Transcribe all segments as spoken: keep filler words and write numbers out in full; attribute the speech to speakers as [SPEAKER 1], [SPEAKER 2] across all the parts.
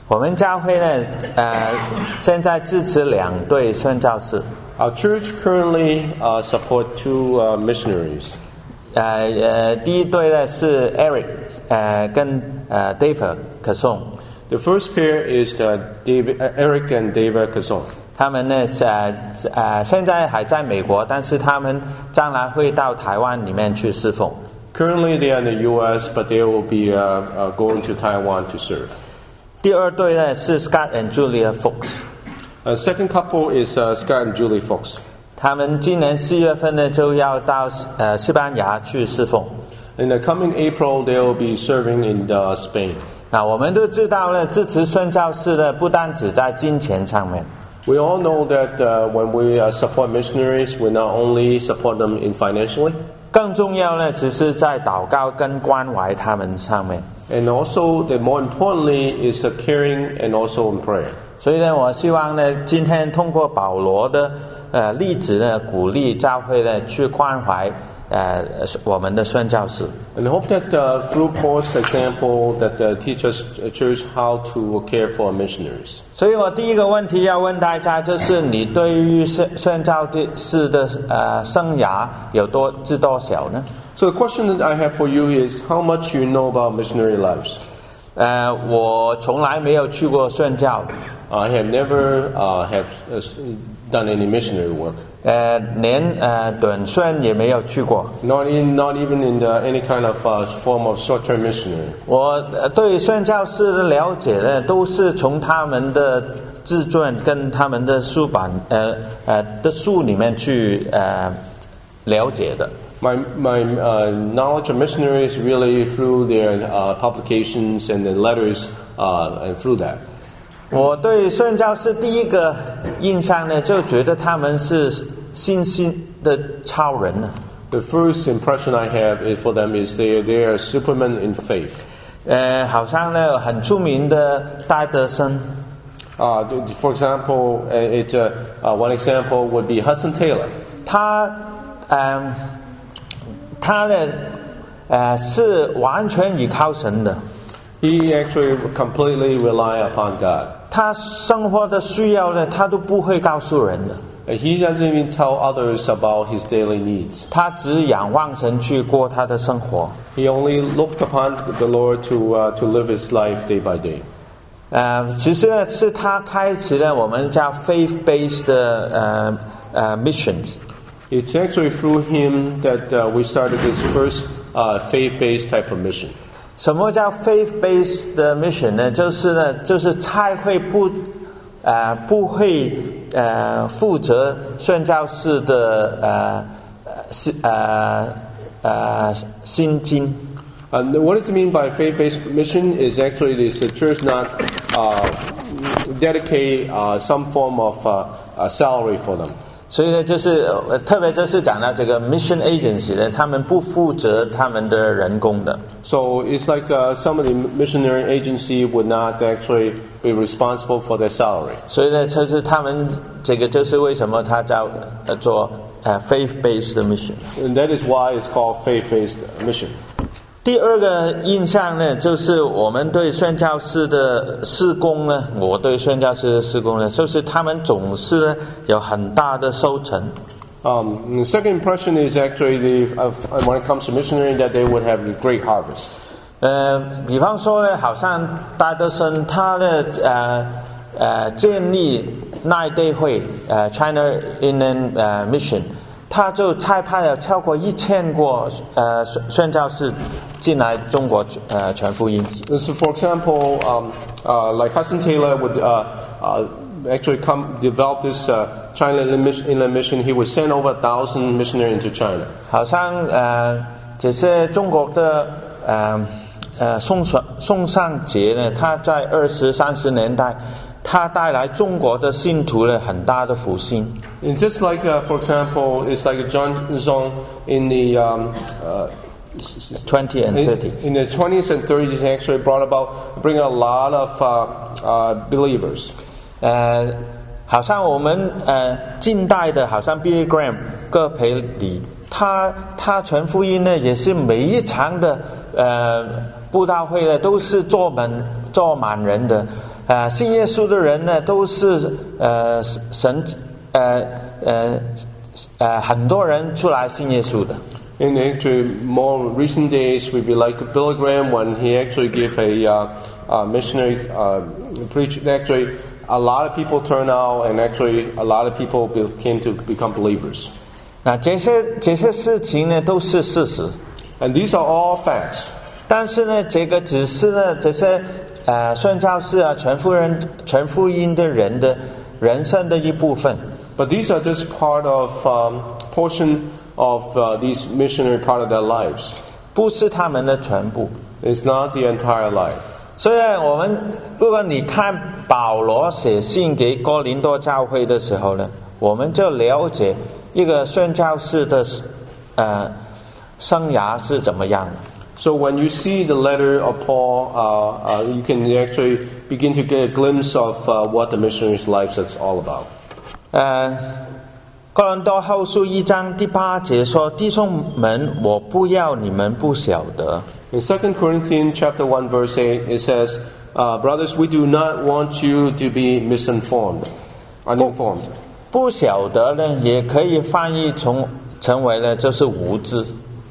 [SPEAKER 1] 我们教会呢，呃，现在支持两对宣教士。
[SPEAKER 2] Our church currently uh, support two uh, missionaries.
[SPEAKER 1] 呃呃，第一对呢是 Eric， 呃，跟呃 David Kasong。The
[SPEAKER 2] first pair is uh, David, uh, Eric and David Kasong.
[SPEAKER 1] 他们呢，呃呃，现在还在美国，但是他们将来会到台湾里面去侍奉。
[SPEAKER 2] Currently, they are in the U S, but they will be uh, uh, going to Taiwan to serve.
[SPEAKER 1] 第二对呢是 Scott and Julia Fox。The
[SPEAKER 2] second couple is uh, Scott and Julie Fox.
[SPEAKER 1] 他们今年四月份呢就要到呃西班牙去侍奉。
[SPEAKER 2] In the coming April, they will be serving in uh, Spain.
[SPEAKER 1] 那我们都知道呢，支持宣教士呢，不单只在金钱上面。
[SPEAKER 2] We all know that uh, when we uh, support missionaries, we not only support them in financially.
[SPEAKER 1] 更重要呢，只是在祷告跟关怀他们上面。
[SPEAKER 2] And also, the more importantly, is uh, caring and also in prayer.
[SPEAKER 1] 所以呢，我希望呢，今天通过保罗的呃例子呢，鼓励教会呢去关怀呃我们的宣教士。
[SPEAKER 2] And I hope that uh, through Paul's example, that uh, teach us uh, church how to care for missionaries.
[SPEAKER 1] 所以我第一个问题要问大家，就是你对于宣宣教士的呃生涯有多知多少呢？
[SPEAKER 2] So the question that I have for you is, how much you know about missionary lives?
[SPEAKER 1] 呃，我从来没有去过宣教。
[SPEAKER 2] I have never uh, have done any missionary work.
[SPEAKER 1] 呃，连呃短宣也没有去过。
[SPEAKER 2] Not in, not even in the, any kind of uh, form of short-term missionary.
[SPEAKER 1] 我对宣教士的了解呢，都是从他们的自传跟他们的书版呃呃的书里面去呃了解的。
[SPEAKER 2] My my uh, knowledge of missionaries really through their uh, publications and the letters uh, and through that.
[SPEAKER 1] 我对宣教士第一个印象呢，就觉得他们是信心的超人呢。
[SPEAKER 2] The first impression I have is for them is they they are supermen in faith.
[SPEAKER 1] 呃，好像呢很出名的戴德森。
[SPEAKER 2] Uh, for example, it uh, uh, one example would be Hudson Taylor.
[SPEAKER 1] 他嗯。他呢，呃，是完全依靠神的。
[SPEAKER 2] He actually completely rely upon God.
[SPEAKER 1] 他生活的需要呢，他都不会告诉人的。
[SPEAKER 2] He doesn't even tell others about his daily needs.
[SPEAKER 1] 他只仰望神去过他的生活。
[SPEAKER 2] He only looked upon the Lord to uh, to live his life day by day.
[SPEAKER 1] 呃，其实呢，是他开始了我们叫 faith-based 的呃呃 missions。
[SPEAKER 2] It's actually through him that uh, we started this first uh, faith-based type of mission.
[SPEAKER 1] 什么叫 faith-based 的 mission 呢？就是呢，就是差会不呃不会呃负责宣教士的呃呃呃薪金。
[SPEAKER 2] And what does it mean by faith-based mission? Is actually is the church not uh, dedicate uh, some form of uh, uh, salary for them.
[SPEAKER 1] 所以呢，就是呃，特别就是讲到这个 mission agency 呢，他们不负责他们的人工的。
[SPEAKER 2] So it's like uh, some of the missionary agency would not actually be responsible for their salary.
[SPEAKER 1] 所以呢，就是他们这个就是为什么他叫呃做呃 faith-based mission。
[SPEAKER 2] And that is why it's called faith-based mission.
[SPEAKER 1] 第二个印象呢，就是我们对宣教士的事工呢，我对宣教士的事工呢，就是他们总是呢有很大的收成。
[SPEAKER 2] Um, the second impression is actually the, of, when it comes to missionary that they would have a great harvest.
[SPEAKER 1] 呃，比方说呢，好像戴德森他的呃呃建立内地会呃 China Inland 呃 Mission。他就差派了超过一千个呃宣教士进来中国呃传福音。
[SPEAKER 2] So, for example, um, uh, like Hudson Taylor would uh, uh, actually come develop this uh, China Inland Mission. He would send over a thousand missionaries into China.
[SPEAKER 1] 好像呃这些中国的呃呃宋上宋尚节呢，他在二十三十年代。他带来中国的信徒的很大的复兴。
[SPEAKER 2] And just like, uh, for example, it's like John Zong in the um, uh,
[SPEAKER 1] twenty and thirty.
[SPEAKER 2] In, in the twenties and thirties, he actually brought about, bring a lot of uh, uh, believers.
[SPEAKER 1] 呃，好像我们呃近代的，好像 Billy Graham 葛培理，他他传福音呢，也是每一场的呃布道会呢，都是坐满坐满人的。 呃，信耶稣的人呢，都是呃神呃呃呃很多人出来信耶稣的。
[SPEAKER 2] In actually more recent days, we'd be like Billy Graham when he actually gave a uh, uh, missionary uh, preach. Actually, a lot of people turn out, and actually a lot of people be, came to become believers.
[SPEAKER 1] 那这些这些事情呢，都是事实。
[SPEAKER 2] And these are all facts.
[SPEAKER 1] 但是呢，这个只是呢，这些呃宣教士啊、传福人、传福音的人的人生的一部分。
[SPEAKER 2] But these are just part of um, portion of uh, these missionary part of their lives.
[SPEAKER 1] 不是他们的全部。
[SPEAKER 2] It's not the entire life.
[SPEAKER 1] 所以我们如果你看保罗写信给哥林多教会的时候呢，我们就了解一个宣教士的呃生涯是怎么样的。
[SPEAKER 2] So when you see the letter of Paul, uh, uh, you can actually begin to get a glimpse of uh, what the missionary's life is all about.
[SPEAKER 1] 呃，哥林多后书一章第八节说：“弟兄们，我不要你们不晓得。”
[SPEAKER 2] In Second Corinthians chapter one verse eight, it says, uh, "Brothers, we do not want you to be misinformed, uninformed."
[SPEAKER 1] 不晓得呢，也可以翻译成成为了就是无知。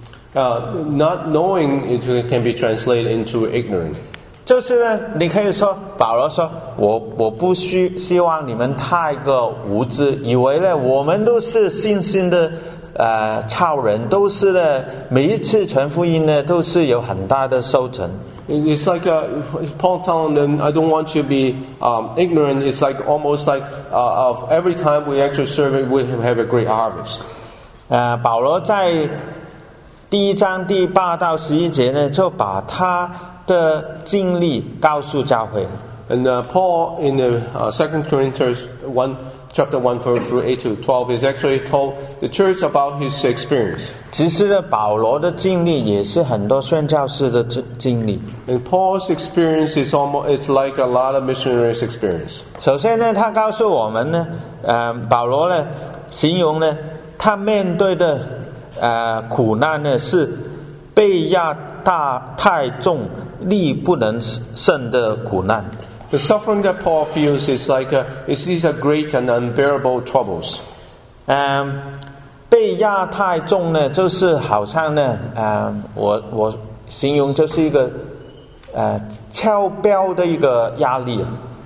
[SPEAKER 2] Uh, not knowing it can be translated into ignorant.
[SPEAKER 1] 就是呢，你可以说保罗说，我我不希希望你们太过无知，以为呢我们都是信心的呃超人，都是呢每一次传福音呢都是有很大的收成。
[SPEAKER 2] It's like uh, Paul telling them, "I don't want you to be um, ignorant." It's like almost like uh, of every time we actually serve it, we have a great harvest.
[SPEAKER 1] 呃，保罗在第一章第八到十一节呢，就把他的经历告诉教会。
[SPEAKER 2] And uh, Paul in the uh, Second Corinthians one chapter one verse through eight to twelve is actually told the church about his experience.
[SPEAKER 1] 其实呢，保罗的经历也是很多宣教士的经历。
[SPEAKER 2] And Paul's experience is almost it's like a lot of missionaries' experience.
[SPEAKER 1] 首先呢，他告诉我们呢，呃，保罗呢形容呢，他面对的呃苦难呢是被压大太重、力不能胜的苦难。
[SPEAKER 2] The suffering that Paul feels is like a, it's these are great and unbearable troubles.
[SPEAKER 1] 嗯，被压太重呢，就是好像呢，呃，我我形容就是一个呃超标的一个压力。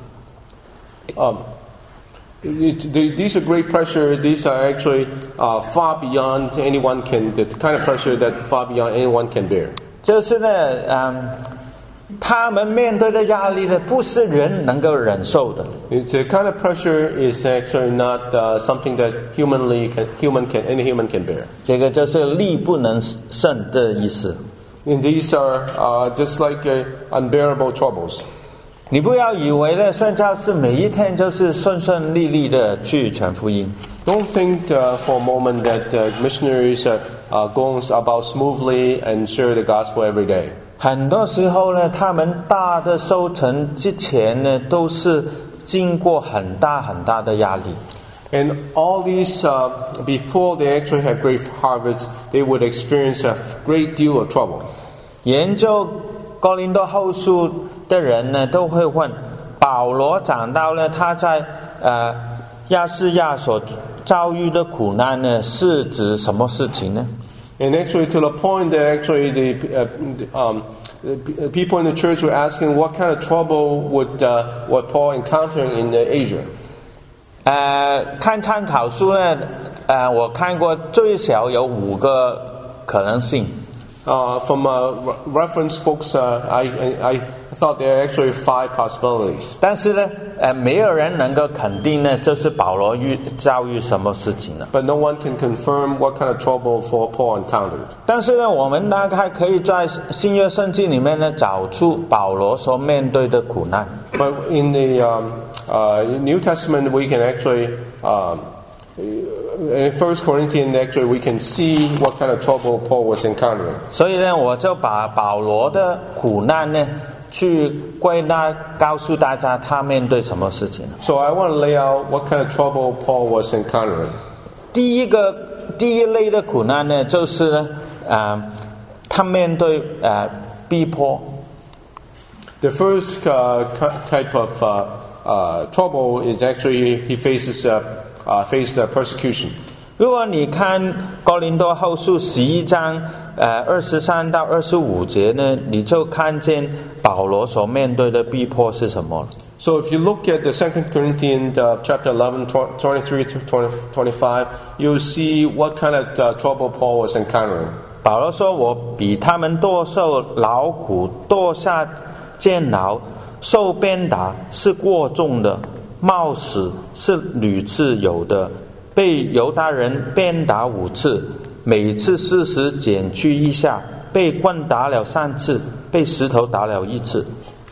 [SPEAKER 2] Um, it, they, these are great pressure. These are actually uh, far beyond anyone can. The kind of pressure that far beyond anyone can bear.
[SPEAKER 1] 就是呢，嗯。他们面对的压力呢，不是人能够忍受的。
[SPEAKER 2] It's a kind of pressure is actually not uh, something that humanly can, human can any human can bear.
[SPEAKER 1] 这个就是力不能胜的意思。
[SPEAKER 2] And these are uh, just like uh, unbearable troubles.
[SPEAKER 1] 你不要以为呢，宣教士每一天就是顺顺利利的去传福音。
[SPEAKER 2] Don't think uh, for a moment that uh, missionaries are uh, going about smoothly and share the gospel every day.
[SPEAKER 1] 很多时候呢，他们大的收成之前呢，都是经过很大很大的压力。
[SPEAKER 2] And all these, uh, before they actually have great harvests, they would experience a great deal of trouble.
[SPEAKER 1] 研究哥林多后书的人呢，都会问保罗讲到呢，他在呃亚细亚所遭遇的苦难呢，是指什么事情呢？
[SPEAKER 2] And actually, to the point that actually the uh, um, the people in the church were asking, what kind of trouble would uh, what Paul encountering in uh, Asia?
[SPEAKER 1] 呃，看参考书呢，呃，我看过最少有五个可能性。
[SPEAKER 2] Uh, from uh, reference books, uh, I, I I thought there are actually five possibilities.
[SPEAKER 1] 但是呢，呃，没有人能够肯定呢，就是保罗遇遭遇什么事情了。
[SPEAKER 2] But no one can confirm what kind of trouble for Paul encountered.
[SPEAKER 1] 但是呢，我们大概可以在新约圣经里面呢，找出保罗所面对的苦难。
[SPEAKER 2] But in the um, uh, New Testament, we can actually, um, in First Corinthians, actually, we can see what kind of trouble Paul was encountering.
[SPEAKER 1] 所以呢，我就把保罗的苦难呢，去归纳，告诉大家他面对什么事情。
[SPEAKER 2] So I want to lay out what kind of trouble Paul was encountering.
[SPEAKER 1] 第一个第一类的苦难呢，就是呢，呃，他面对呃逼迫。
[SPEAKER 2] The first uh, type of uh, uh, trouble is actually he faces uh, uh, faced uh, persecution.
[SPEAKER 1] 如果你看哥林多后书十一章呃二十三到二十五节呢，你就看见保罗所面对的逼迫是什么了。
[SPEAKER 2] So if you look at the Second Corinthians uh, chapter eleven, twenty-three to twenty-five, you'll see what kind of uh, trouble Paul was encountering.
[SPEAKER 1] 保罗说：“我比他们多受劳苦，多下监牢，受鞭打是过重的，冒死是屡次有的。被犹大人鞭打五次，每次四十减去一下；被棍打了三次，被石头打了一次。”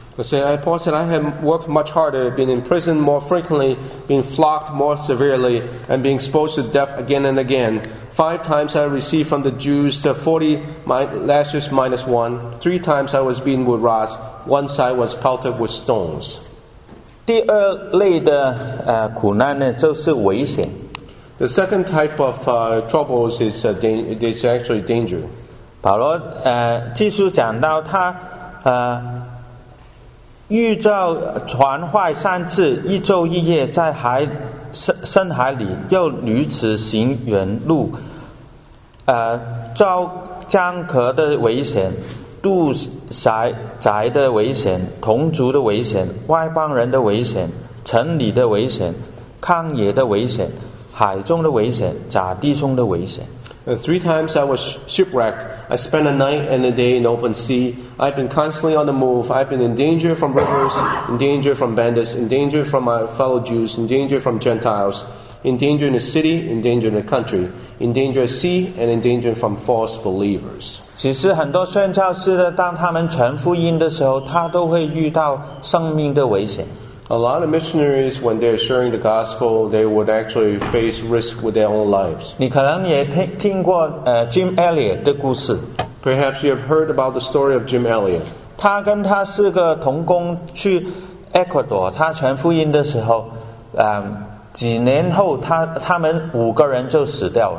[SPEAKER 2] Paul said, I have worked much harder, been imprisoned more frequently, been flogged more severely, and been exposed to death again and again. Five times I received from the Jews the forty lashes minus one. Three times I was beaten with rods. Once I was pelted with stones.
[SPEAKER 1] 第二类的呃苦难呢，就是危险。
[SPEAKER 2] The second type of uh, troubles is uh, da- is actually danger.
[SPEAKER 1] 保罗呃继续讲到他呃。预兆传坏三次，一昼一夜在海深深海里，又屡次行远路，呃，遭江河的危险，渡窄窄的危险，同族的危险，外邦人的危险，城里的危险，旷野的危险，海中的危险，假弟兄的危险。
[SPEAKER 2] And three times I was shipwrecked. I spent a night and a day in open sea. I've been constantly on the move. I've been in danger from rivers, in danger from bandits, in danger from my fellow Jews, in danger from Gentiles, in danger in the city, in danger in the country, in danger at sea, and in danger from false believers.
[SPEAKER 1] 其实很多宣教士呢，当他们传福音的时候，他都会遇到生命的危险。
[SPEAKER 2] A lot of missionaries, when they're sharing the gospel, they would actually face risk with their own lives.
[SPEAKER 1] 你可能也听听过呃 Jim Elliot 的故事。
[SPEAKER 2] Perhaps you have heard about the story of Jim Elliot.
[SPEAKER 1] 他跟他四个同工去 Ecuador， 他传福音的时候，呃，几年后他他们五个人就死掉了。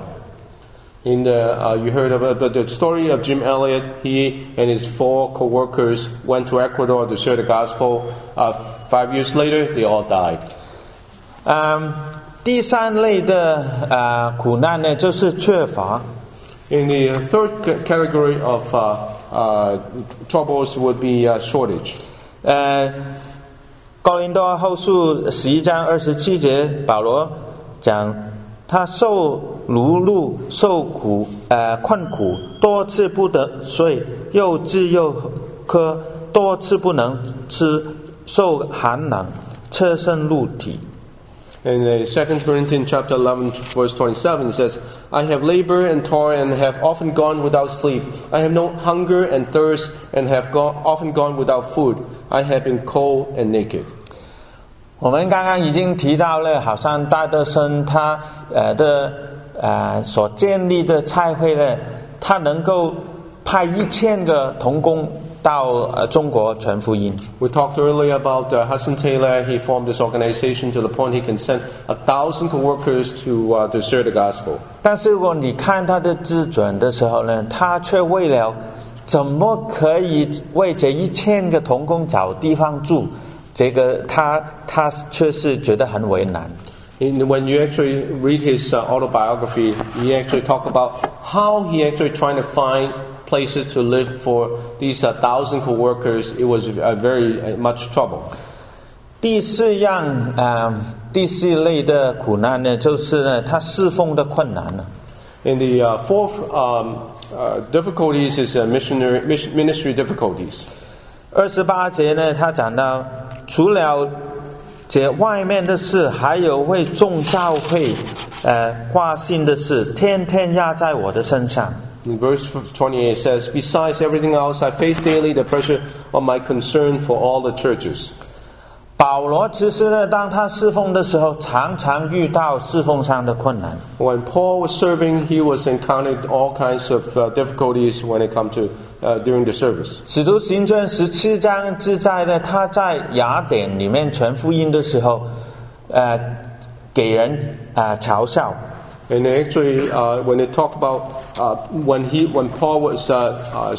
[SPEAKER 2] In the, uh, you heard about the story of Jim Elliot. He and his four co-workers went to Ecuador to share the gospel. Uh, five years later, they all died.
[SPEAKER 1] 嗯，第三类的呃苦难呢，就是缺乏。
[SPEAKER 2] In the third category of uh, uh, troubles would be uh, shortage.
[SPEAKER 1] 呃，哥林多后书十一章二十七节，保罗讲他受劳碌、受苦、呃困苦，多次不得睡，又饥又渴，多次不能吃，受寒冷，侧身露体。
[SPEAKER 2] In the Second Corinthians chapter eleven, verse twenty-seven, it says, I have labored and toiled and have often gone without sleep. I have known hunger and thirst and have gone, often gone without food. I have been cold and naked.
[SPEAKER 1] 我们刚刚已经提到了，好像戴德生他呃的呃所建立的差会呢，他能够派一千个同工到呃中国传福音。
[SPEAKER 2] We talked earlier about uh, Hudson Taylor. He formed this organization to the point he can send a thousand co-workers to uh, to share the gospel.
[SPEAKER 1] 但是如果你看他的自传的时候呢，他却为了怎么可以为这一千个同工找地方住，这个他他却是觉得很为难。
[SPEAKER 2] In, when you actually read his uh, autobiography, he actually talk about how he actually trying to find places to live for these uh, thousand co-workers. It was uh, very uh, much trouble.
[SPEAKER 1] 第四样呃第四类的苦难呢，就是呢他侍奉的困难了。
[SPEAKER 2] In the uh, fourth um, uh, difficulties is uh, missionary ministry difficulties.
[SPEAKER 1] 二十八节呢，他讲到除了这外面的事，还有为众教会呃挂心的事，天天压在我的身上。
[SPEAKER 2] In verse twenty-eight says, besides everything else, I face daily the pressure of my concern for all the churches.
[SPEAKER 1] 保罗其实呢，当他侍奉的时候，常常遇到侍奉上的困难。
[SPEAKER 2] When Paul was serving, he was encountered all kinds of uh, difficulties when it come to uh, during the service.
[SPEAKER 1] 使徒行传十七章记载呢，他在雅典里面传福音的时候，呃，给人啊、呃、嘲笑。
[SPEAKER 2] And actually, uh, when they talk about uh, when he when Paul was uh, uh,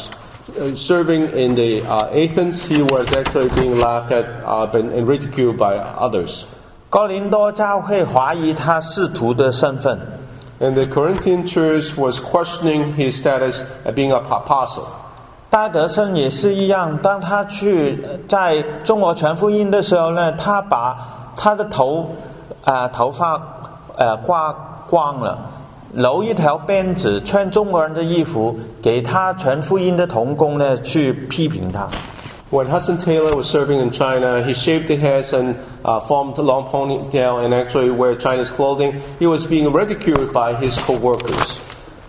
[SPEAKER 2] serving in the uh, Athens, he was actually being laughed at uh, and ridiculed by others.
[SPEAKER 1] 哥林多教会怀疑他使徒的身份。
[SPEAKER 2] And the Corinthian church was questioning his status as being an apostle.
[SPEAKER 1] 戴德生也是一样，当他去在中国传福音的时候呢，他把他的头呃头发呃刮光了，留一条辫子，穿中国人的衣服，给他传福音的同工呢去批评他。
[SPEAKER 2] When Hudson Taylor was serving in China, he shaved his head and uh, formed a long ponytail and actually wear Chinese clothing. He was being ridiculed by his co-workers.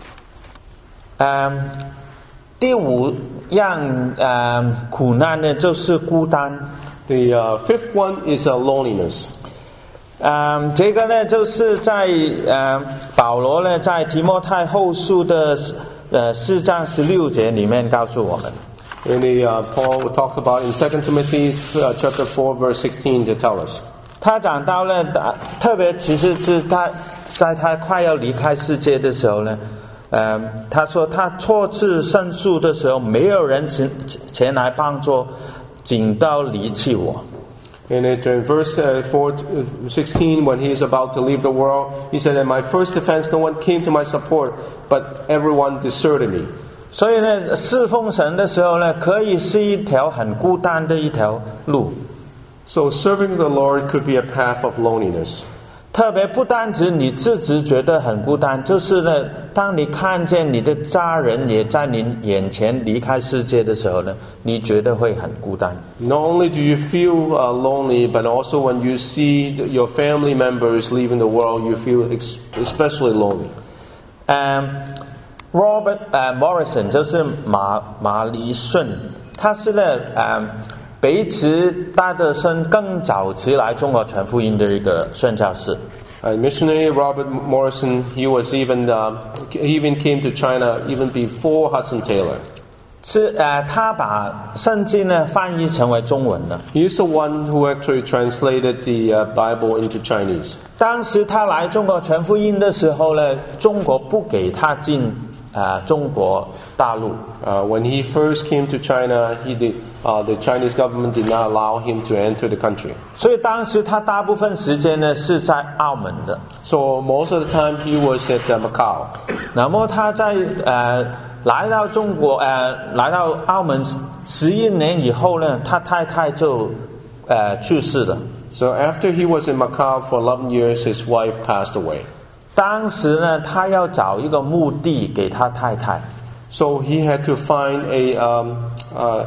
[SPEAKER 1] 嗯，第五样呃苦难呢，就是孤单。
[SPEAKER 2] The uh, fifth one is uh, loneliness.
[SPEAKER 1] 嗯，这个呢，就是在呃保罗呢在提摩太后书的呃四章十六节里面告诉我们。
[SPEAKER 2] In the uh, Paul talked about in Second Timothy uh, chapter four verse sixteen to tell us.
[SPEAKER 1] 他讲到了，特别其实是他在他快要离开世界的时候呢，呃，他说他错次申诉的时候，没有人前前来帮助，仅到离弃我。
[SPEAKER 2] And it, in verse uh, four, sixteen, when he is about to leave the world, he said, "At my first defense, no one came to my support, but everyone deserted me."
[SPEAKER 1] 所以呢，侍奉神的时候呢，可以是一条很孤单的一条路。
[SPEAKER 2] So serving the Lord could be a path of loneliness.
[SPEAKER 1] 特别不单指你自己觉得很孤单，就是呢，当你看见你的家人也在你眼前离开世界的时候呢，你觉得会很孤单。
[SPEAKER 2] Not only do you feel uh, lonely, but also when you see the, your family members leaving the world, you feel ex- especially lonely.
[SPEAKER 1] 嗯、um,，Robert 呃、uh, Morrison 就是马马里顺，他是呢呃。比起戴德生更早期来中国传福音的一个宣教士。
[SPEAKER 2] Uh, missionary Robert Morrison, he was even uh, he even came to China even before Hudson Taylor.
[SPEAKER 1] 是呃，他把圣经呢翻译成为中文的。
[SPEAKER 2] He is the one who actually translated the uh, Bible into Chinese.
[SPEAKER 1] 当时他来中国传福音的时候呢，中国不给他进啊、呃、中国大陆。
[SPEAKER 2] Uh, when he first came to China, he did, uh, the Chinese government did not allow him to enter the country.
[SPEAKER 1] 所以当时他大部分时间呢是在澳门的。
[SPEAKER 2] So most of the time he was at uh, Macau.
[SPEAKER 1] 那么他在呃来到中国呃来到澳门十一年以后呢，他太太就呃去世了。
[SPEAKER 2] So after he was in Macau for eleven years, his wife passed away.
[SPEAKER 1] 当时呢，他要找一个墓地给他太太。
[SPEAKER 2] So he had to find a um, uh,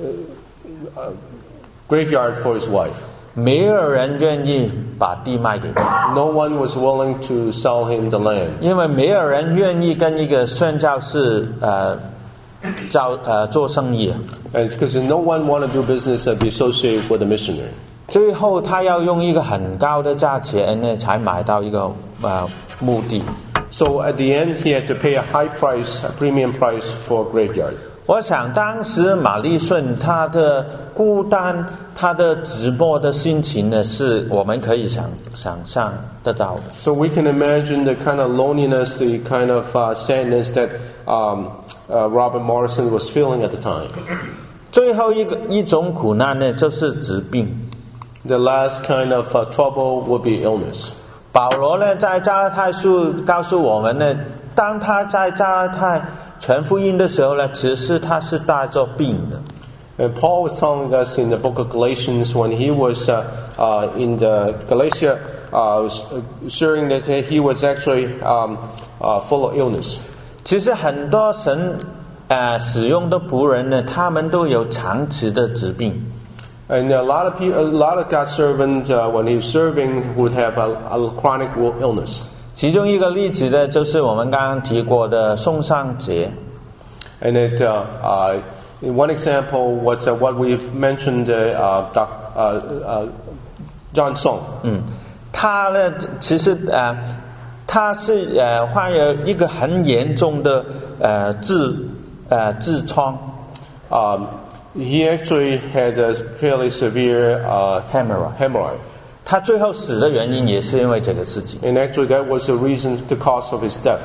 [SPEAKER 2] uh, graveyard for his wife.
[SPEAKER 1] 没有人愿意把地卖给他。
[SPEAKER 2] No one was willing to sell him the land.
[SPEAKER 1] 因为没有人愿意跟一个宣教士呃交呃做生意。
[SPEAKER 2] And because no one wanted to do business and be associated with a missionary.
[SPEAKER 1] 最后他要用一个很高的价钱呢，才买到一个呃墓地。
[SPEAKER 2] So at the end, he had to pay a high price, a premium price for a graveyard.
[SPEAKER 1] 我想当时马利顺他的孤单，他的寂寞的心情呢，是我们可以想想象得到的。
[SPEAKER 2] So we can imagine the kind of loneliness, the kind of uh, sadness that um, uh, Robert Morrison was feeling at the time.
[SPEAKER 1] 最后一个一种苦难呢，就是疾病。
[SPEAKER 2] The last kind of uh, trouble would be illness.
[SPEAKER 1] 保罗呢，在加拉太书告诉我们呢，当他在加拉太传福音的时候呢，其实他是带着病的。
[SPEAKER 2] And Paul was telling us in the book of Galatians when he was uh, uh, in the Galatia, uh, sharing that he was actually um, uh, full of illness.
[SPEAKER 1] 其实很多神呃使用的仆人呢，他们都有长期的疾病。
[SPEAKER 2] And a lot of people, a lot of God's servants, uh, when he was serving, would have a, a chronic illness.
[SPEAKER 1] 其中一个例子呢，就是我们刚刚提过的宋尚节。
[SPEAKER 2] And it, uh, uh, one example was uh, what we've mentioned, uh, uh, uh, uh, John Song.
[SPEAKER 1] 嗯，他呢，其实呃，他是呃患有一个很严重的呃痔呃痔疮。
[SPEAKER 2] Um, He actually had a fairly severe uh,
[SPEAKER 1] hemorrhoid.
[SPEAKER 2] hemorrhoid.
[SPEAKER 1] 他最后死的原因也是因为这个事情。
[SPEAKER 2] And actually that was the reason, the cause of his death.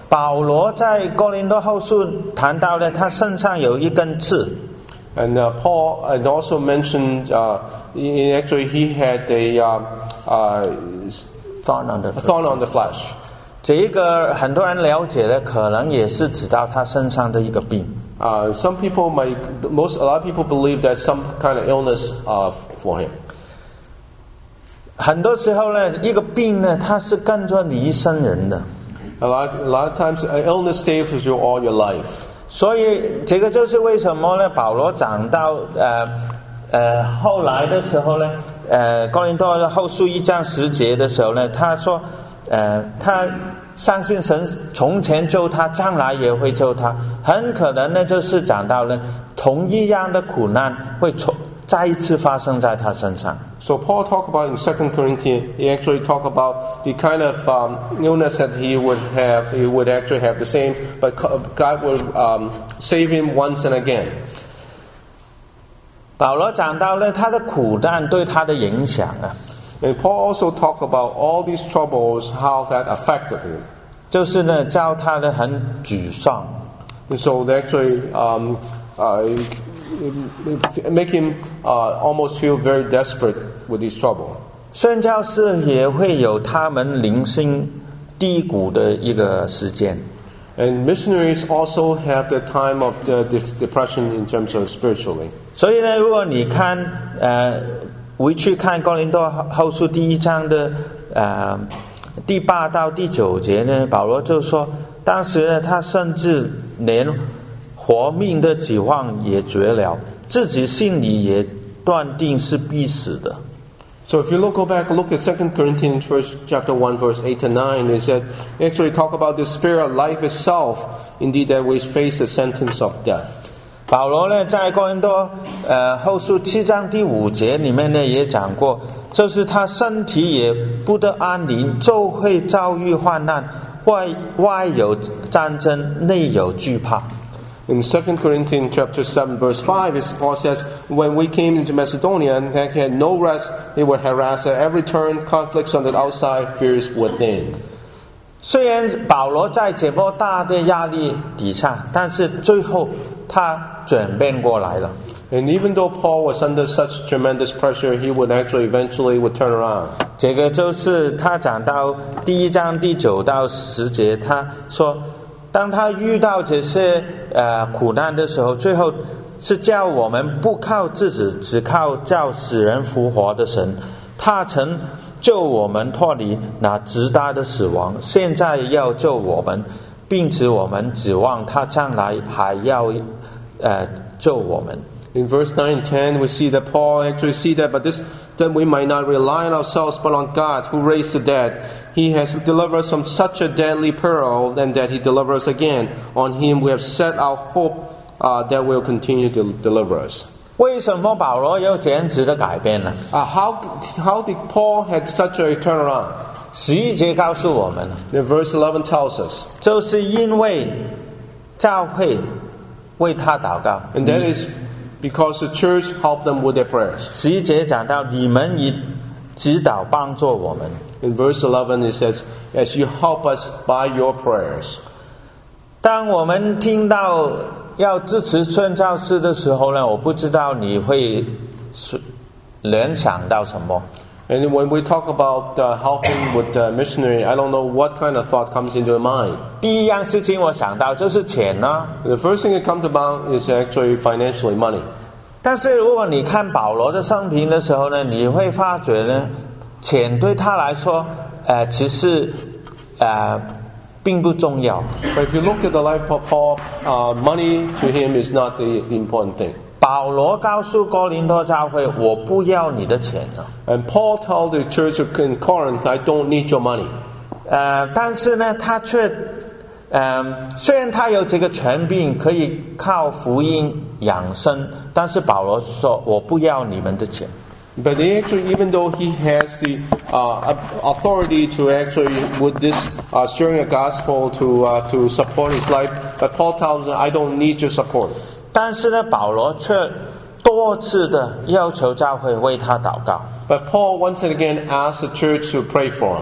[SPEAKER 1] 保罗在哥林多后书谈到了他身上有一根刺。
[SPEAKER 2] And uh, Paul and also mentioned, uh, in, actually he had a uh, uh,
[SPEAKER 1] thorn on the
[SPEAKER 2] a thorn on the flesh.
[SPEAKER 1] 这一个很多人了解的，可能也是指到他身上的一个病。
[SPEAKER 2] Uh, some people might, most a lot of people believe that some kind of illness uh, for him.
[SPEAKER 1] 很多时候呢，一个病呢，它是跟着你一生人的。
[SPEAKER 2] A lot, a lot of times, an illness stays with you all your life.
[SPEAKER 1] 所以这个就是为什么呢？保罗讲到呃呃后来的时候呢，呃哥林多后书一章十节的时候呢，他说，呃他相信神从前救他，将来也会救他。很可能呢，就是讲到呢，同一样的苦难会重再一次发生在他身上。
[SPEAKER 2] So Paul talked about in Second Corinthians, he actually talked about the kind of um, illness that he would have, he would actually have the same, but God will um, save him once and again.
[SPEAKER 1] 保罗讲到呢，他的苦难对他的影响啊。
[SPEAKER 2] And Paul also talked about all these troubles, how that affected him.
[SPEAKER 1] 就是呢，叫他呢很沮丧。
[SPEAKER 2] And so they actually um, uh, make him uh, almost feel very desperate with this trouble.
[SPEAKER 1] 宣教士也会有他们灵性低谷的一个时间。
[SPEAKER 2] And missionaries also have the time of the depression in terms of spiritually.
[SPEAKER 1] 所以呢，如果你看呃回去看哥林多后书第一章的呃第八到第九节呢，保罗就说，当时呢他甚至连活命的指望也绝了，自己心里也断定是必死的。
[SPEAKER 2] So if you look, go back, look at Second Corinthians verse, chapter one, verse eight to nine, it said, actually talk about the spirit of life itself, indeed that we face the sentence of death.
[SPEAKER 1] 保罗呢，在哥林多呃后书七章第五节里面呢，也讲过，就是他身体也不得安宁，就会遭遇患难，外外有战争，内有惧怕。
[SPEAKER 2] In Second Corinthians chapter seven, verse five, Paul says, when we came into Macedonia, they had no rest, they were harassed at every turn, conflicts on the outside, fears within.
[SPEAKER 1] 虽然保罗在这么大的压力底下，但是最后他转变过来了。
[SPEAKER 2] And even though Paul was under such tremendous pressure, he would actually eventually would turn around.
[SPEAKER 1] 这个就是他讲到第一章第九到十节，他说，当他遇到这些呃苦难的时候，最后是叫我们不靠自己，只靠叫死人复活的神。他曾救我们脱离那直大的死亡，现在要救我们，并且我们指望他将来还要呃救我们。
[SPEAKER 2] In verse nine and ten, we see that Paul actually see that, but this that we might not rely on ourselves, but on God who raised the dead. He has delivered us from such a deadly peril, and that He delivers us again. On Him we have set our hope uh, that will continue to deliver us.
[SPEAKER 1] 为什么保罗有这样子的改变呢？
[SPEAKER 2] Uh, how how did Paul had such a turnaround?
[SPEAKER 1] 十一节告诉我们，
[SPEAKER 2] The verse eleven tells us,
[SPEAKER 1] 就是因为教会为他祷告。
[SPEAKER 2] and that is because the church helped them with their prayers.
[SPEAKER 1] 十一节讲到你们以指导帮助我们。
[SPEAKER 2] In verse eleven it says, as you help us by your prayers.
[SPEAKER 1] 当我们听到要支持宣教士的时候呢，我不知道你会联想到什么。
[SPEAKER 2] And when we talk about uh, helping with the missionary, I don't know what kind of thought comes into your mind.
[SPEAKER 1] 第一样事情我想到就是钱呢。
[SPEAKER 2] The first thing that comes about is actually financially money.
[SPEAKER 1] 但是如果你看保罗的生平的时候呢，你会发觉呢，钱对他来说，呃，其实呃并不重要。
[SPEAKER 2] But if you look at the life of Paul, uh, money to him is not the, the important thing.
[SPEAKER 1] 保罗告诉哥林多教会，我不要你的钱了。
[SPEAKER 2] And Paul told the church in Corinth, I don't need your money.
[SPEAKER 1] 呃，但是呢，他却，呃，虽然他有这个权柄，可以靠福音养生，但是保罗说，我不要你们的钱。
[SPEAKER 2] But he actually, even though he has the uh, authority to actually, with this uh, sharing a gospel to uh, to support his life, but Paul tells him, I don't need your support.
[SPEAKER 1] 但是呢，保罗却多次的要求教会为他祷告。
[SPEAKER 2] But Paul once and again asked the church to pray for him.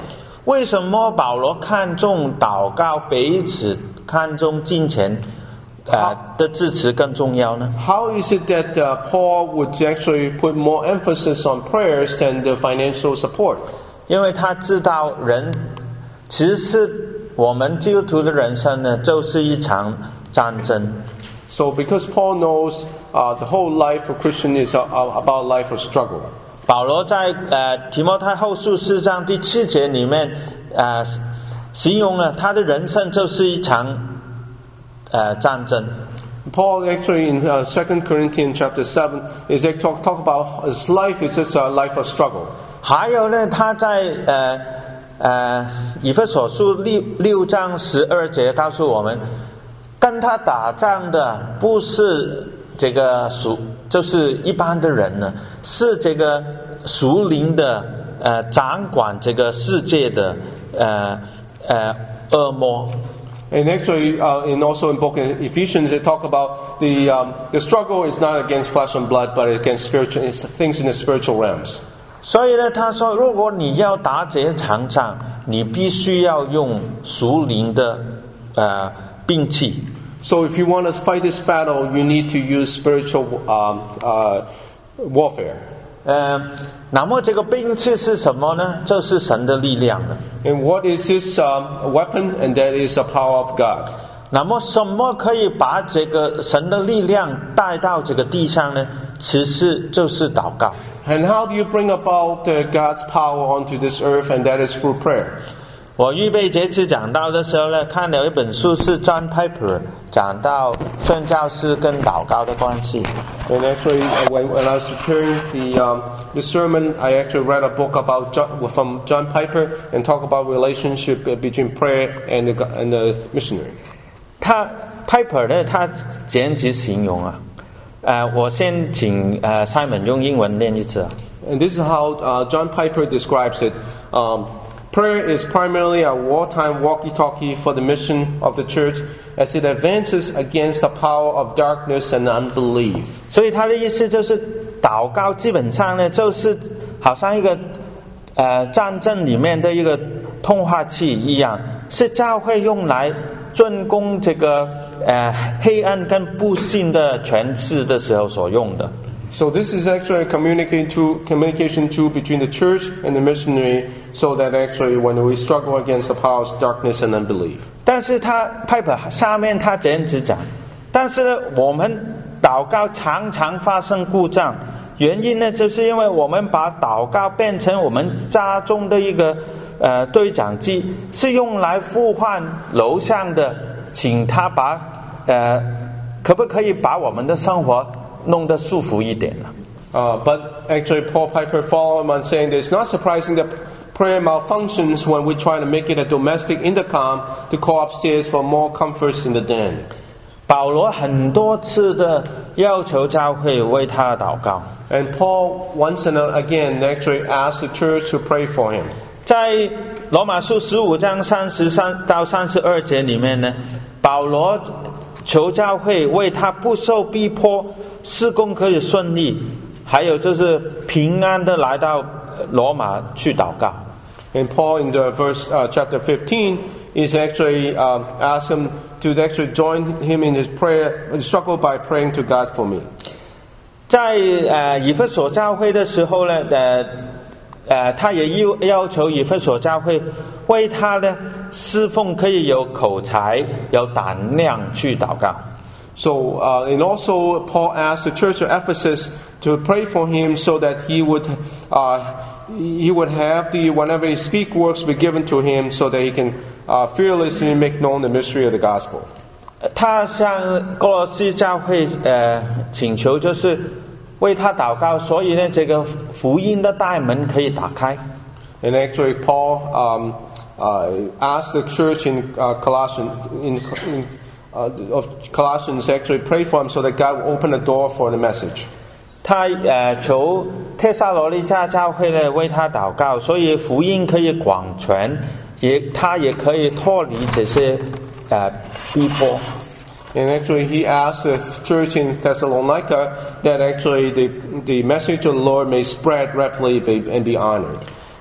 [SPEAKER 1] 为什么保罗看重祷告彼此看重金钱呃的支持更重要呢？
[SPEAKER 2] How is it that uh, Paul would actually put more emphasis on prayers than the financial support?
[SPEAKER 1] 因为他知道人其实是我们基督徒的人生呢，就是一场战争。
[SPEAKER 2] So because Paul knows uh, the whole life of Christian is uh, about life of struggle.
[SPEAKER 1] 保罗在呃提摩太后书四章第七节里面呃形容了他的人生就是一场呃战争。
[SPEAKER 2] Paul actually in uh, Second Corinthians chapter seven is actually talk, talk about his life is just a life of struggle.
[SPEAKER 1] 还有呢，他在呃呃以弗所书六六章十二节告诉我们，跟他打仗的不是这个属，就是一般的人呢，是这个属灵的呃掌管这个世界的呃呃恶魔。
[SPEAKER 2] And actually, uh, and also in book in Ephesians, they talk about the um, the struggle is not against flesh and blood, but against spiritual things in the spiritual realms.
[SPEAKER 1] 所以呢，他说，如果你要打这场仗，你必须要用属灵的呃兵器。
[SPEAKER 2] So if you want to fight this battle, you need to use spiritual um, uh, warfare.
[SPEAKER 1] 呃，那么这个兵器是什么呢？就是神的力量了。
[SPEAKER 2] And what is this um, weapon? And that is the power of God.
[SPEAKER 1] 那么什么可以把这个神的力量带到这个地上呢？其实就是祷告。
[SPEAKER 2] And how do you bring about uh, God's power onto this earth? And that is through prayer.
[SPEAKER 1] 我预备这次讲道的时候呢，看了一本书是 John Piper 讲到宣教士跟祷告的关系。
[SPEAKER 2] And actually, uh, when, when I was preparing the um, the sermon, I actually read a book about John, from John Piper and talk about relationship between prayer and the, and the missionary.
[SPEAKER 1] 他 Piper 呢，他这样子形容啊，呃，我先请呃 Simon 用英文念一次啊。
[SPEAKER 2] And this is how uh, John Piper describes it. Um, Prayer is primarily a wartime walkie-talkie for the mission of the church as it advances against the power of darkness and unbelief.
[SPEAKER 1] 所以他的意思就是，祷告基本上呢，就是好像一个呃战争里面的一个通话器一样，是教会用来专攻这个呃黑暗跟不幸的权势的时候所用的。
[SPEAKER 2] So this is actually a communication tool, communication tool between the church and the missionary, so that actually when we struggle against the powers of darkness and unbelief.
[SPEAKER 1] 但是他 Piper 下面他这样子讲，但是呢，我们祷告常常发生故障，原因呢，就是因为我们把祷告变成我们家中的一个呃对讲机，是用来呼唤楼上的，请他把呃可不可以把我们的生活弄得舒服一点呢？
[SPEAKER 2] Uh, but actually, Paul Piper followed him on saying that it's not surprising that prayer malfunctions when we try to make it a domestic intercom to call upstairs for more comforts in the den.
[SPEAKER 1] 保罗很多次的要求教会为他祷告。
[SPEAKER 2] And Paul once and again actually asked the church to pray for him.
[SPEAKER 1] 在罗马书十五章三十三到三十二节里面呢，保罗求教会为他不受逼迫，事工可以顺利，还有就是平安的来到罗马去祷告。
[SPEAKER 2] And Paul in the verse uh, chapter fifteen is actually uh, asked him to actually join him in his prayer, struggle by praying to God for me.
[SPEAKER 1] 在呃以弗所教会的时候呢，呃呃，他也要要求以弗所教会为他的侍奉可以有口才、有胆量去祷告。
[SPEAKER 2] So, uh, and also Paul asked the church of Ephesus to pray for him so that he would, uh, he would have the whenever he speak works be given to him, so that he can uh, fearlessly make known the mystery of the gospel.
[SPEAKER 1] 他向哥罗西教会呃请求，就是为他祷告，所以呢，这个福音的大门可以打开。
[SPEAKER 2] And actually, Paul um, uh, asked the church in uh, Colossians, in, in, uh, of Colossians, actually pray for him so that God will open the door for the message.
[SPEAKER 1] 他呃求帖撒罗尼迦教会呢为他祷告，所以福音可以广传，也他也可以脱离这些呃逼迫。
[SPEAKER 2] And actually, he asked the church in Thessalonica that actually the, the message of the Lord may spread rapidly and be honored.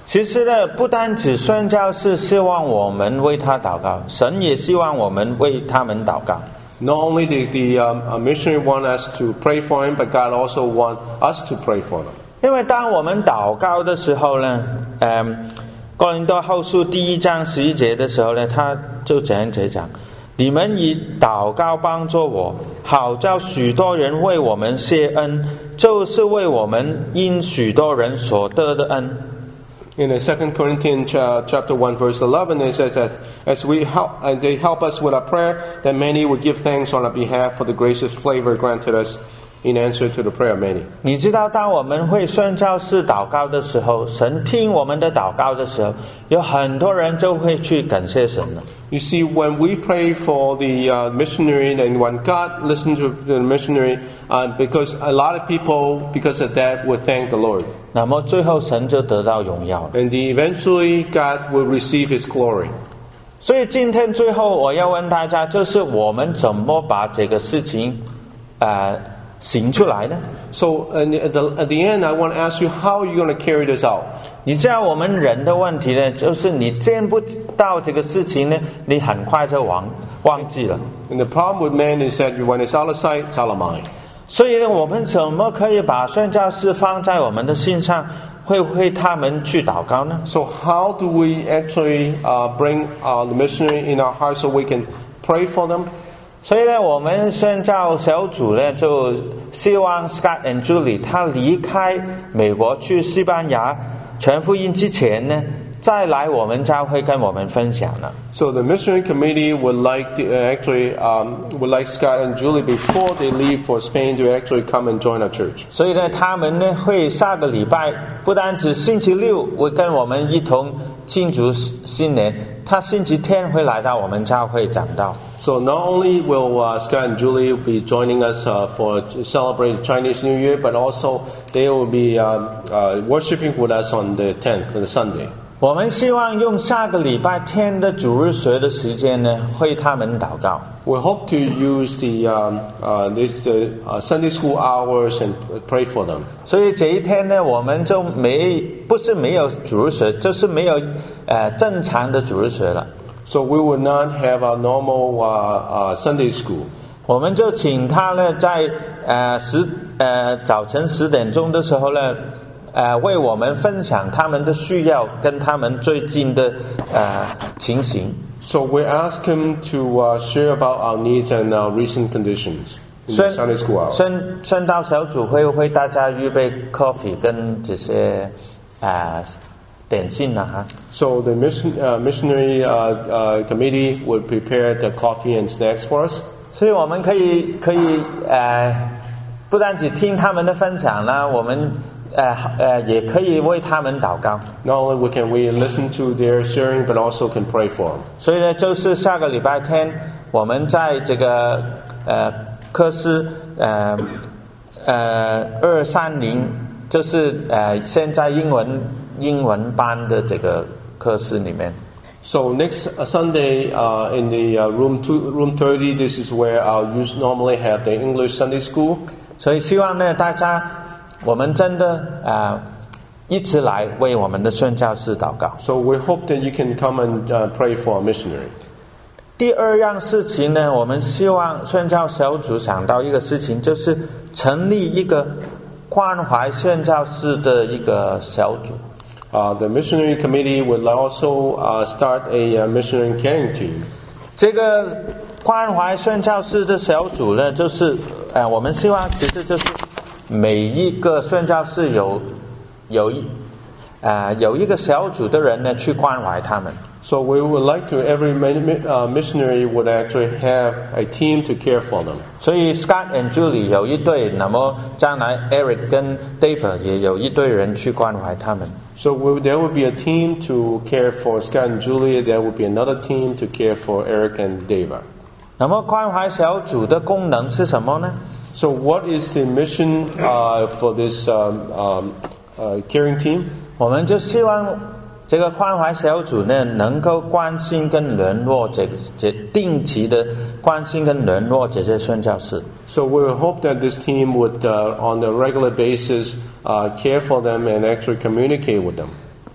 [SPEAKER 1] 其实呢，不单只宣教士希望我们为他祷告，神也希望我们为他们祷告。
[SPEAKER 2] Not only did the um, missionary want us to pray for him, but God also want us to pray for them.
[SPEAKER 1] 因为当我们祷告的时候呢，嗯，哥林多后书第一章十一节的时候呢，他就这样子讲：你们以祷告帮助我，好叫许多人为我们谢恩，就是为我们因许多人所得的恩。
[SPEAKER 2] In the Second Corinthians uh, chapter one verse eleven, it says that as we help, and they help us with our prayer, that many will give thanks on our behalf for the gracious favor granted us in answer to the prayer of many.
[SPEAKER 1] 你知道，当我们会宣教士祷告的时候，神听我们的祷告的时候，有很多人就会去感谢神了。
[SPEAKER 2] You see, when we pray for the uh, missionary, and when God listens to the missionary, uh, because a lot of people, because of that, will thank the Lord.
[SPEAKER 1] 那么最后神就得到荣耀了。
[SPEAKER 2] And the, eventually, God will receive His glory.
[SPEAKER 1] 所以今天最后我要问大家，就是我们怎么把这个事情，呃，行出来呢？
[SPEAKER 2] So at the, at the end, I want to ask you, how are you going to carry this out?
[SPEAKER 1] 你知道我们人的问题呢，就是你见不到这个事情呢，你很快就忘忘记了。
[SPEAKER 2] And the problem with man is that when it's out of sight, it's out of mind.
[SPEAKER 1] 所以呢，我们怎么可以把宣教士放在我们的心上，会为他们去祷告呢？
[SPEAKER 2] So how do we actually uh, bring uh, the missionary in our hearts so we can pray for them?
[SPEAKER 1] 所以呢，我们宣教小组呢，就希望 Scott and Julie 他离开美国去西班牙传福音之前呢，再来我们教会跟我们分享了。
[SPEAKER 2] So the missionary committee would like to, uh, actually um, would like Scott and Julie before they leave for Spain to actually come and join our church.
[SPEAKER 1] 所以呢，他们呢会下个礼拜不单只星期六会跟我们一同庆祝新年，他星期天会来到我们教会讲道。
[SPEAKER 2] So not only will uh, Scott and Julie be joining us uh, for to celebrate Chinese New Year, but also they will be uh, uh, worshiping with us on the tenth, on the Sunday.
[SPEAKER 1] 我们希望用下个礼拜天的主日学的时间呢，为他们祷告。
[SPEAKER 2] We hope to use the um, uh, this uh, uh, Sunday school hours and pray for them.
[SPEAKER 1] 所以这一天呢，我们就没不是没有主日学，就是没有呃正常的主日学了。
[SPEAKER 2] So we will not have a normal uh, uh, Sunday school.
[SPEAKER 1] 我们就请他呢，在呃十呃早晨十点钟的时候呢。呃，为我们分享他们的需要跟他们最近的呃情形。
[SPEAKER 2] So we ask him to uh, share about our needs and our recent conditions in the Sunday school hour.
[SPEAKER 1] 宣宣道小组会为大家预备 coffee 跟这些呃点心啊哈。
[SPEAKER 2] So the mission uh, missionary uh, uh, committee would prepare the coffee and snacks for us.
[SPEAKER 1] 所以我们可以可以呃不单只听他们的分享呢，我们。呃呃，也可以为他们祷告。
[SPEAKER 2] Not only we can we listen to their sharing, but also can pray for them.
[SPEAKER 1] 所以呢，就是下个礼拜天，我们在这个呃科斯呃呃二三零，就是呃现在英文英文班的这个科斯里面。
[SPEAKER 2] So next Sunday uh, in the uh, room two, room thirty, this is where I'll use normally have the English Sunday school.
[SPEAKER 1] 所以希望呢，大家。我们真的啊、呃，一起来为我们的宣教士祷告。
[SPEAKER 2] So we hope that you can come and uh, pray for a missionary.
[SPEAKER 1] 第二样事情呢，我们希望宣教小组想到一个事情，就是成立一个关怀宣教士的一个小组。
[SPEAKER 2] Uh, the missionary committee would also uh, start a uh, missionary caring team.
[SPEAKER 1] 这个关怀宣教士的小组呢，就是呃，我们希望其实就是。每一个宣教士有有一啊、呃、有一个小组的人呢去关怀他们。
[SPEAKER 2] So we would like to every uh, missionary would actually have a team to care for them.
[SPEAKER 1] 所以 Scott and Julie 有一队，那么将来 Eric 跟 David 也有一队人去关怀他们。
[SPEAKER 2] So we, there would be a team to care for Scott and Julie. There would be another team to care for Eric and David.
[SPEAKER 1] 那么关怀小组的功能是什么呢？
[SPEAKER 2] So what is the mission uh, for this um, um, uh, caring team?
[SPEAKER 1] 我们就希望这个关怀小组呢，能够关心跟联络这这定期的关心跟联络这些宣教士。
[SPEAKER 2] So we hope that this team would, uh, on a regular basis, uh, care for them and actually communicate with them.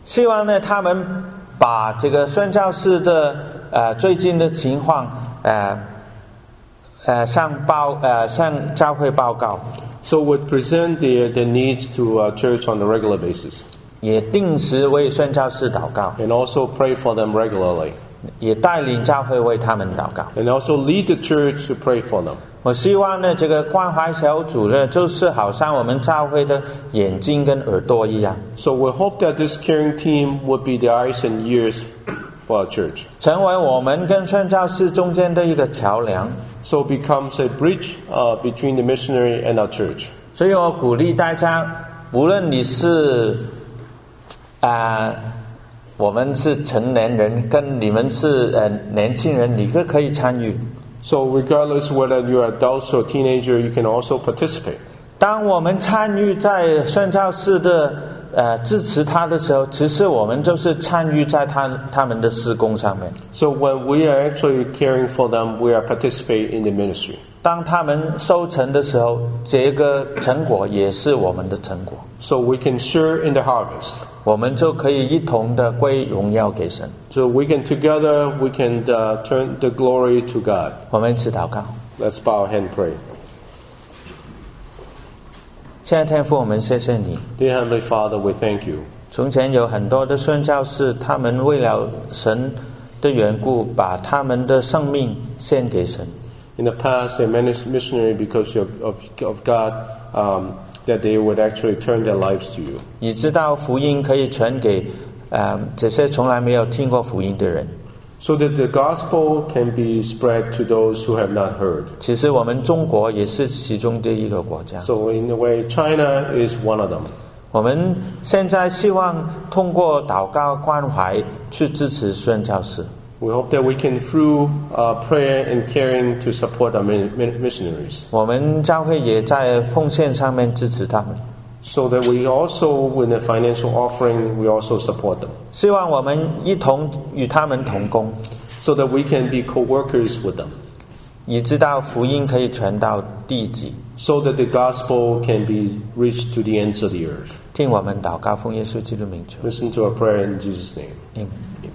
[SPEAKER 1] 希望呢他们把这个宣教士的呃最近的情况呃呃向报呃向教会报告。
[SPEAKER 2] So would present their, their needs to uh, church on a regular basis.
[SPEAKER 1] 也定时为宣教士祷告。
[SPEAKER 2] And also pray for them regularly.
[SPEAKER 1] 也带领教会为他们祷告。
[SPEAKER 2] And also lead the church to pray for them.
[SPEAKER 1] 我希望呢，这个关怀小组呢，就是好像我们教会的眼睛跟耳朵一样。
[SPEAKER 2] So we hope that this caring team would be the eyes and ears for our church.
[SPEAKER 1] 成为我们跟宣教士中间的一个桥梁。
[SPEAKER 2] So it becomes a bridge uh, between the missionary and our church.
[SPEAKER 1] 所以我鼓励大家，无论你是啊、呃，我们是成年人，跟你们是呃年轻人，你都可以参与。
[SPEAKER 2] So regardless whether you're adults or teenager, you can also participate.
[SPEAKER 1] 当我们参与在宣教士的呃支持他的时候，其实我们就是参与在他他们的事工上面。
[SPEAKER 2] So when we are actually caring for them, we are participating in the ministry.
[SPEAKER 1] 当他们收成的时候，这个成果也是我们的成果。
[SPEAKER 2] So we can share in the harvest.
[SPEAKER 1] 我们就可以一同的归荣耀给神。
[SPEAKER 2] So we can together, we can uh, turn the glory to God.
[SPEAKER 1] 我们一起祷告。
[SPEAKER 2] Let's bow our head and pray.
[SPEAKER 1] 现在天父，我们谢谢你。
[SPEAKER 2] Dear Heavenly Father, we thank you.
[SPEAKER 1] 从前有很多的宣教士，他们为了神的缘故，把他们的生命献给神。
[SPEAKER 2] In the past, they managed missionary because of, of, of God, um, that they would actually turn their lives to you.
[SPEAKER 1] 以知道福音可以传给呃这些从来没有听过福音的人。
[SPEAKER 2] So that the gospel can be spread to those who have not heard.
[SPEAKER 1] 其实我们中国也是其中的一个国家。
[SPEAKER 2] So in a way, China is one of them.
[SPEAKER 1] 我们现在希望通过祷告关怀去支持宣教士。
[SPEAKER 2] We hope that we can, through uh, prayer and caring, to support our missionaries.
[SPEAKER 1] 我们教会也在奉献上面支持他们。
[SPEAKER 2] So that we also, with the financial offering, we also support them.
[SPEAKER 1] 希望我们一同与他们同工。
[SPEAKER 2] So that we can be co-workers with them.
[SPEAKER 1] 以知道福音可以传到地极。
[SPEAKER 2] So that the gospel can be reached to the ends of the earth.
[SPEAKER 1] 听我们祷告，奉耶稣基督名求。
[SPEAKER 2] Listen to our prayer in Jesus' name.
[SPEAKER 1] Amen.